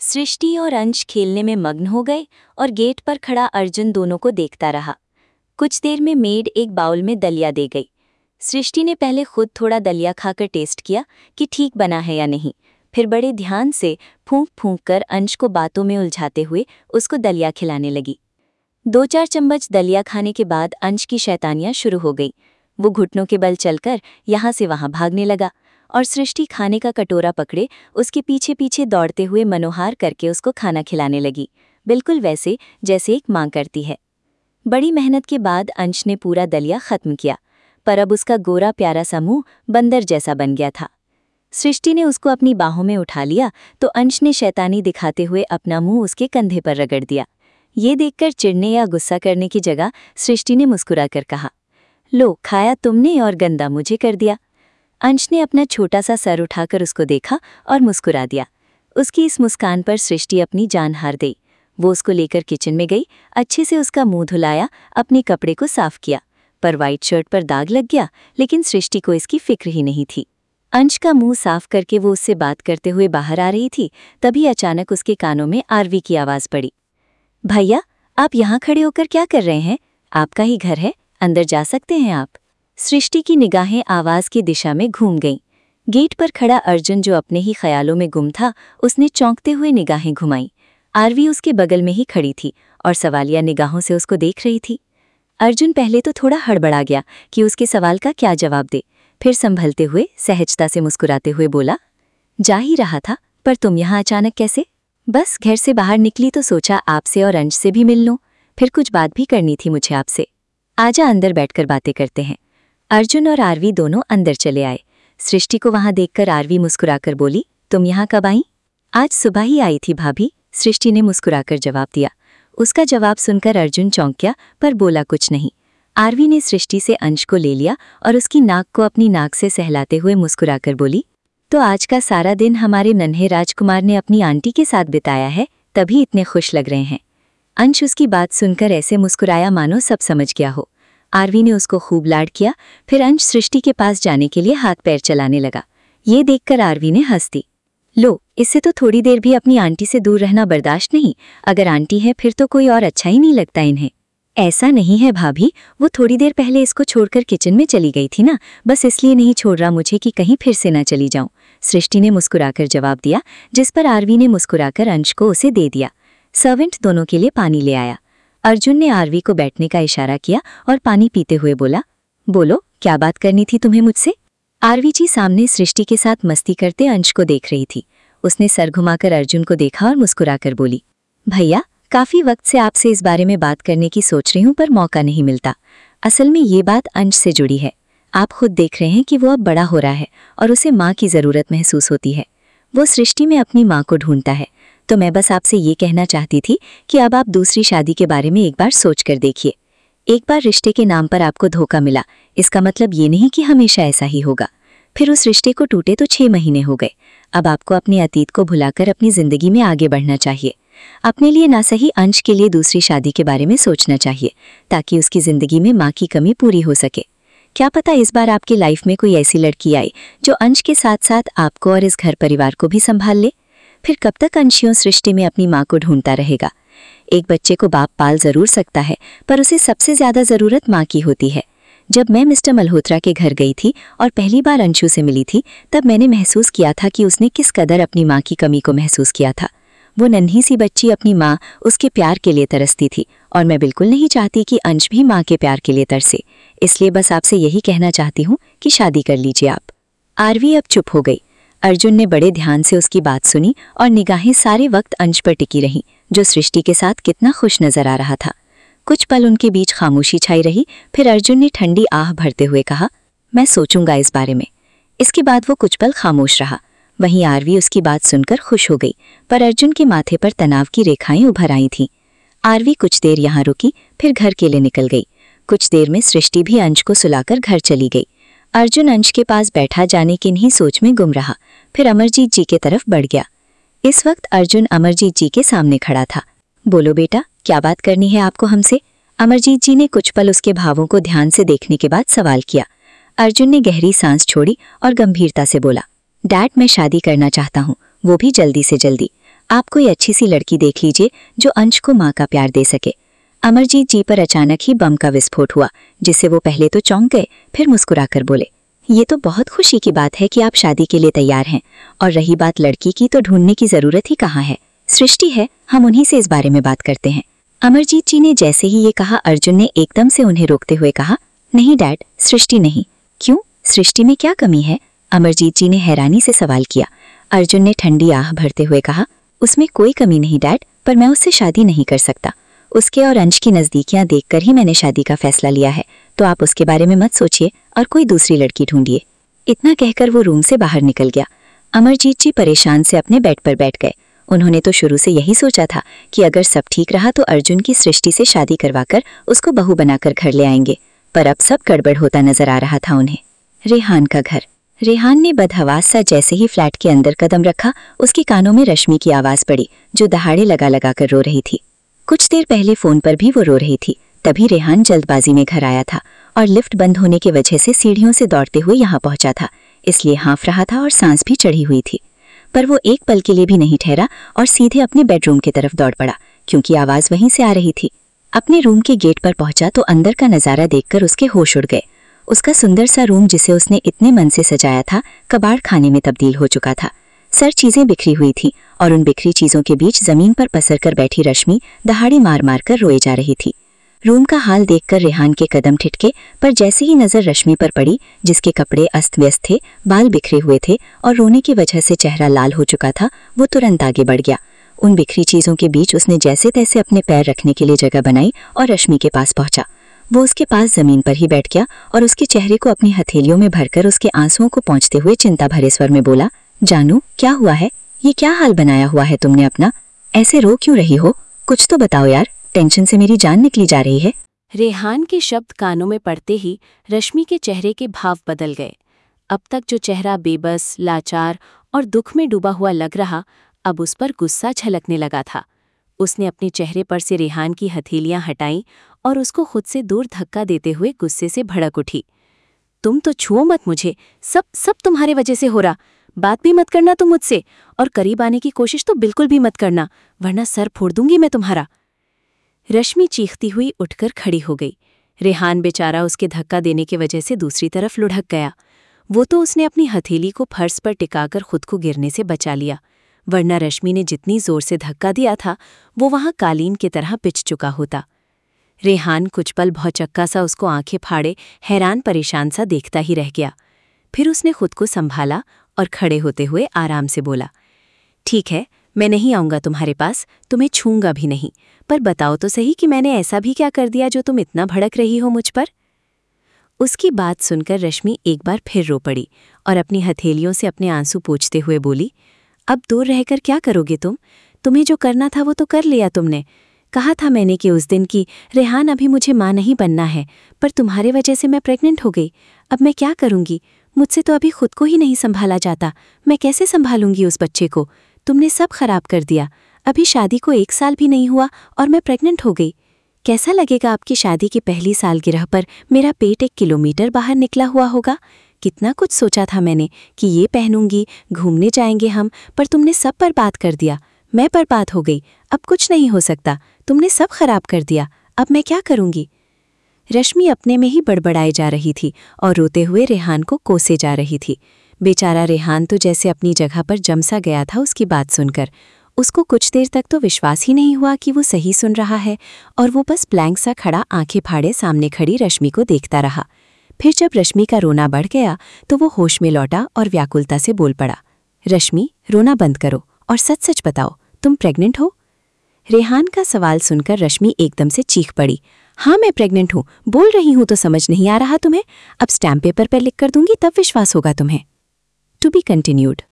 सृष्टि और अंश खेलने में मग्न हो गए और गेट पर खड़ा अर्जुन दोनों को देखता रहा। कुछ देर में मेड एक बाउल में दलिया दे गई। सृष्टि ने पहले खुद थोड़ा दलिया खाकर टेस्ट किया कि ठीक बना है या नहीं, फिर बड़े ध्यान से फूंक फूंक कर अंश को बातों में उलझाते हुए उसको दलिया खिलाने लगी। 2-4 चम्मच दलिया खाने के बाद अंश की शैतानियां शुरू हो गई। वो घुटनों के बल चलकर यहाँ से वहाँ भागने लगा और सृष्टि खाने का कटोरा पकड़े उसके पीछे पीछे दौड़ते हुए मनोहार करके उसको खाना खिलाने लगी, बिल्कुल वैसे जैसे एक माँ करती है। बड़ी मेहनत के बाद अंश ने पूरा दलिया खत्म किया, पर अब उसका गोरा प्यारा सा मुंह बंदर जैसा बन गया था। सृष्टि ने उसको अपनी बाहों में उठा लिया तो अंश ने शैतानी दिखाते हुए अपना मुंह उसके कंधे पर रगड़ दिया। ये देखकर चिढ़ने या गुस्सा करने की जगह सृष्टि ने मुस्कुराकर कहा, लो खाया तुमने और गंदा मुझे कर दिया। अंश ने अपना छोटा सा सर उठाकर उसको देखा और मुस्कुरा दिया। उसकी इस मुस्कान पर सृष्टि अपनी जान हार गई। वो उसको लेकर किचन में गई, अच्छे से उसका मुंह धुलाया, अपने कपड़े को साफ किया, पर वाइट शर्ट पर दाग लग गया, लेकिन सृष्टि को इसकी फिक्र ही नहीं थी। अंश का मुंह साफ करके वो उससे बात करते हुए बाहर आ रही थी, तभी अचानक उसके कानों में आरवी की आवाज़ पड़ी। भैया, आप यहाँ खड़े होकर क्या कर रहे हैं? आपका ही घर है, अंदर जा सकते हैं आप। सृष्टि की निगाहें आवाज़ की दिशा में घूम गईं। गेट पर खड़ा अर्जुन, जो अपने ही ख्यालों में गुम था, उसने चौंकते हुए निगाहें घुमाई। आरवी उसके बगल में ही खड़ी थी और सवालिया निगाहों से उसको देख रही थी। अर्जुन पहले तो थोड़ा हड़बड़ा गया कि उसके सवाल का क्या जवाब दे, फिर संभलते हुए सहजता से मुस्कुराते हुए बोला, जा ही रहा था, पर तुम यहाँ अचानक कैसे? बस घर से बाहर निकली तो सोचा आपसे और अंश से भी मिल लूं, फिर कुछ बात भी करनी थी मुझे आपसे। आजा अंदर बैठकर बातें करते हैं। अर्जुन और आरवी दोनों अंदर चले आए। सृष्टि को वहां देखकर आरवी मुस्कुराकर बोली, तुम यहाँ कब आई? आज सुबह ही आई थी भाभी, सृष्टि ने मुस्कुराकर जवाब दिया। उसका जवाब सुनकर अर्जुन चौंक गया, पर बोला कुछ नहीं। आरवी ने सृष्टि से अंश को ले लिया और उसकी नाक को अपनी नाक से सहलाते हुए मुस्कुराकर बोली, तो आज का सारा दिन हमारे नन्हे राजकुमार ने अपनी आंटी के साथ बिताया है, तभी इतने खुश लग रहे हैं। अंश उसकी बात सुनकर ऐसे मुस्कुराया मानो सब समझ गया हो। आरवी ने उसको खूब लाड किया, फिर अंश सृष्टि के पास जाने के लिए हाथ पैर चलाने लगा। ये देखकर आरवी ने हंस दी, लो, इससे तो थोड़ी देर भी अपनी आंटी से दूर रहना बर्दाश्त नहीं। अगर आंटी है फिर तो कोई और अच्छा ही नहीं लगता इन्हें। ऐसा नहीं है भाभी, वो थोड़ी देर पहले इसको छोड़कर किचन में चली गई थी ना, बस इसलिए नहीं छोड़ रहा मुझे कि कहीं फिर से ना चली जाऊं, सृष्टि ने मुस्कुराकर जवाब दिया, जिस पर आरवी ने मुस्कुराकर अंश को उसे दे दिया। सर्वेंट दोनों के लिए पानी ले आया। अर्जुन ने आरवी को बैठने का इशारा किया और पानी पीते हुए बोला, बोलो, क्या बात करनी थी तुम्हें मुझसे? आरवी जी सामने सृष्टि के साथ मस्ती करते अंश को देख रही थी। उसने सर घुमाकर अर्जुन को देखा और मुस्कुराकर बोली, भैया, काफी वक्त से आपसे इस बारे में बात करने की सोच रही हूं, पर मौका नहीं मिलता। असल में ये बात अंश से जुड़ी है। आप खुद देख रहे हैं कि वो अब बड़ा हो रहा है और उसे माँ की ज़रूरत महसूस होती है। वो सृष्टि में अपनी माँ को ढूंढता है। तो मैं बस आपसे ये कहना चाहती थी कि अब आप दूसरी शादी के बारे में एक बार सोच कर देखिए। एक बार रिश्ते के नाम पर आपको धोखा मिला, इसका मतलब ये नहीं कि हमेशा ऐसा ही होगा। फिर उस रिश्ते को टूटे तो 6 महीने हो गए। अब आपको अपने अतीत को भुलाकर अपनी जिंदगी में आगे बढ़ना चाहिए। अपने लिए ना सही, अंश के लिए दूसरी शादी के बारे में सोचना चाहिए, ताकि उसकी जिंदगी में माँ की कमी पूरी हो सके। क्या पता इस बार आपकी लाइफ में कोई ऐसी लड़की आए जो अंश के साथ साथ आपको और इस घर परिवार को भी संभाल ले। फिर कब तक अंशियों सृष्टि में अपनी माँ को ढूंढता रहेगा? एक बच्चे को बाप पाल जरूर सकता है, पर उसे सबसे ज्यादा जरूरत माँ की होती है। जब मैं मिस्टर मल्होत्रा के घर गई थी और पहली बार अंशु से मिली थी, तब मैंने महसूस किया था कि उसने किस कदर अपनी माँ की कमी को महसूस किया था। वो नन्ही सी बच्ची अपनी माँ, उसके प्यार के लिए तरसती थी, और मैं बिल्कुल नहीं चाहती कि अंश भी माँ के प्यार के लिए तरसे। इसलिए बस आपसे यही कहना चाहती हूँ कि शादी कर लीजिए आप। आरवी अब चुप हो गई। अर्जुन ने बड़े ध्यान से उसकी बात सुनी और निगाहें सारे वक्त अंश पर टिकी रहीं, जो सृष्टि के साथ कितना खुश नजर आ रहा था। कुछ पल उनके बीच खामोशी छाई रही, फिर अर्जुन ने ठंडी आह भरते हुए कहा, मैं सोचूंगा इस बारे में। इसके बाद वो कुछ पल खामोश रहा। वहीं आरवी उसकी बात सुनकर खुश हो गई, पर अर्जुन के माथे पर तनाव की रेखाएं उभर आई थीं। आरवी कुछ देर यहाँ रुकी, फिर घर के लिए निकल गई। कुछ देर में सृष्टि भी अंश को सुलाकर घर चली गई। अर्जुन अंश के पास बैठा जाने की नहीं सोच में गुम रहा, फिर अमरजीत जी के तरफ बढ़ गया। इस वक्त अर्जुन अमरजीत जी के सामने खड़ा था। बोलो बेटा, क्या बात करनी है आपको हमसे? अमरजीत जी ने कुछ पल उसके भावों को ध्यान से देखने के बाद सवाल किया। अर्जुन ने गहरी सांस छोड़ी और गंभीरता से बोला, डैड, मैं शादी करना चाहता हूँ, वो भी जल्दी से जल्दी। आप कोई अच्छी सी लड़की देख लीजिए जो अंश को माँ का प्यार दे सके। अमरजीत जी पर अचानक ही बम का विस्फोट हुआ, जिससे वो पहले तो चौंक गए, फिर मुस्कुराकर बोले, ये तो बहुत खुशी की बात है कि आप शादी के लिए तैयार हैं, और रही बात लड़की की, तो ढूंढने की जरूरत ही कहाँ है, सृष्टि है, हम उन्हीं से इस बारे में बात करते हैं। अमरजीत जी ने जैसे ही ये कहा, अर्जुन ने एकदम से उन्हें रोकते हुए कहा, नहीं डैड, सृष्टि नहीं। क्यों, सृष्टि में क्या कमी है? अमरजीत जी ने हैरानी से सवाल किया। अर्जुन ने ठंडी आह भरते हुए कहा, उसमें कोई कमी नहीं डैड, पर मैं उससे शादी नहीं कर सकता। उसके और अंश की नज़दीकियां देखकर ही मैंने शादी का फैसला लिया है, तो आप उसके बारे में मत सोचिए और कोई दूसरी लड़की ढूंढिए। इतना कहकर वो रूम से बाहर निकल गया। अमरजीत जी परेशान से अपने बेड पर बैठ गए। उन्होंने तो शुरू से यही सोचा था कि अगर सब ठीक रहा तो अर्जुन की सृष्टि से शादी करवाकर उसको बहू बनाकर घर ले आएंगे, पर अब सब गड़बड़ होता नजर आ रहा था उन्हें। रेहान का घर। रेहान ने बदहवास सा जैसे ही फ्लैट के अंदर कदम रखा, उसके कानों में रश्मि की आवाज पड़ी, जो दहाड़े लगा लगा कर रो रही थी। कुछ देर पहले फोन पर भी वो रो रही थी। तभी रेहान जल्दबाजी में घर आया था और लिफ्ट बंद होने की वजह से सीढ़ियों से दौड़ते हुए यहाँ पहुंचा था, इसलिए हाँफ रहा था और सांस भी चढ़ी हुई थी। पर वो एक पल के लिए भी नहीं ठहरा और सीधे अपने बेडरूम की तरफ दौड़ पड़ा, क्योंकि आवाज वहीं से आ रही थी। अपने रूम के गेट पर पहुंचा तो अंदर का नजारा देखकर उसके होश उड़ गए। उसका सुंदर सा रूम, जिसे उसने इतने मन से सजाया था, कबाड़ खाने में तब्दील हो चुका था। सर चीजें बिखरी हुई थी और उन बिखरी चीजों के बीच जमीन पर पसर कर बैठी रश्मि दहाड़ी मार मार कर रोए जा रही थी। रूम का हाल देखकर रेहान के कदम ठिठके, पर जैसे ही नजर रश्मि पर पड़ी, जिसके कपड़े अस्त व्यस्त थे, बाल बिखरे हुए थे और रोने की वजह से चेहरा लाल हो चुका था, वो तुरंत आगे बढ़ गया। उन बिखरी चीजों के बीच उसने जैसे तैसे अपने पैर रखने के लिए जगह बनाई और रश्मि के पास पहुंचा। वो उसके पास जमीन पर ही बैठ गया और उसके चेहरे को अपनी हथेलियों में भरकर उसके आंसुओं को पोंछते हुए चिंता भरे स्वर में बोला, जानू, क्या हुआ है? ये क्या हाल बनाया हुआ है तुमने अपना? ऐसे रो क्यों रही हो? कुछ तो बताओ यार, टेंशन से मेरी जान निकली जा रही है। रेहान के शब्द कानों में पड़ते ही रश्मि के चेहरे के भाव बदल गए। अब तक जो चेहरा बेबस, लाचार और दुख में डूबा हुआ लग रहा, अब उस पर गुस्सा झलकने लगा था। उसने अपने चेहरे पर से रेहान की हथेलियां हटाईं और उसको खुद से दूर धक्का देते हुए गुस्से से भड़क उठी। तुम तो छुओ मत मुझे, सब तुम्हारे वजह से हो रहा। बात भी मत करना तुम मुझसे, और करीब आने की कोशिश तो बिल्कुल भी मत करना, वरना सर फोड़ दूंगी मैं तुम्हारा। रश्मि चीखती हुई उठकर खड़ी हो गई। रेहान बेचारा उसके धक्का देने की वजह से दूसरी तरफ लुढ़क गया। वो तो उसने अपनी हथेली को फर्श पर टिकाकर खुद को गिरने से बचा लिया, वरना रश्मि ने जितनी जोर से धक्का दिया था, वो वहां कालीन की तरह पिच चुका होता। रेहान कुछ पल भौचक्का सा उसको आंखें फाड़े हैरान परेशान सा देखता ही रह गया। फिर उसने खुद को संभाला और खड़े होते हुए आराम से बोला, ठीक है, मैं नहीं आऊंगा तुम्हारे पास, तुम्हें छूंगा भी नहीं, पर बताओ तो सही कि मैंने ऐसा भी क्या कर दिया जो तुम इतना भड़क रही हो मुझ पर? उसकी बात सुनकर रश्मि एक बार फिर रो पड़ी और अपनी हथेलियों से अपने आंसू पोंछते हुए बोली, अब दूर रहकर क्या करोगे तुम? तुम्हें जो करना था वो तो कर लिया तुमने। कहा था मैंने कि उस दिन की, रेहान अभी मुझे माँ नहीं बनना है, पर तुम्हारे वजह से मैं प्रेग्नेंट हो गई। अब मैं क्या करूंगी? मुझसे तो अभी खुद को ही नहीं संभाला जाता, मैं कैसे संभालूंगी उस बच्चे को? तुमने सब खराब कर दिया। अभी शादी को 1 साल भी नहीं हुआ और मैं प्रेग्नेंट हो गई। कैसा लगेगा आपकी शादी की पहली सालगिरह पर मेरा पेट 1 किलोमीटर बाहर निकला हुआ होगा? कितना कुछ सोचा था मैंने कि ये पहनूंगी, घूमने जाएंगे हम, पर तुमने सब बर्बाद कर दिया। मैं बर्बाद हो गई, अब कुछ नहीं हो सकता, तुमने सब खराब कर दिया, अब मैं क्या करूंगी? रश्मि अपने में ही बड़बड़ाई जा रही थी और रोते हुए रेहान को कोसे जा रही थी। बेचारा रेहान तो जैसे अपनी जगह पर जम सा गया था उसकी बात सुनकर। उसको कुछ देर तक तो विश्वास ही नहीं हुआ कि वो सही सुन रहा है, और वो बस ब्लैंक सा खड़ा आंखें फाड़े सामने खड़ी रश्मि को देखता रहा। फिर जब रश्मि का रोना बढ़ गया तो वो होश में लौटा और व्याकुलता से बोल पड़ा, रश्मि, रोना बंद करो और सच सच बताओ, तुम प्रेग्नेंट हो? रेहान का सवाल सुनकर रश्मि एकदम से चीख पड़ी, हाँ मैं प्रेग्नेंट हूँ, बोल रही हूँ तो समझ नहीं आ रहा तुम्हें? अब स्टैम्प पेपर पर लिख कर दूंगी तब विश्वास होगा तुम्हें। To be continued.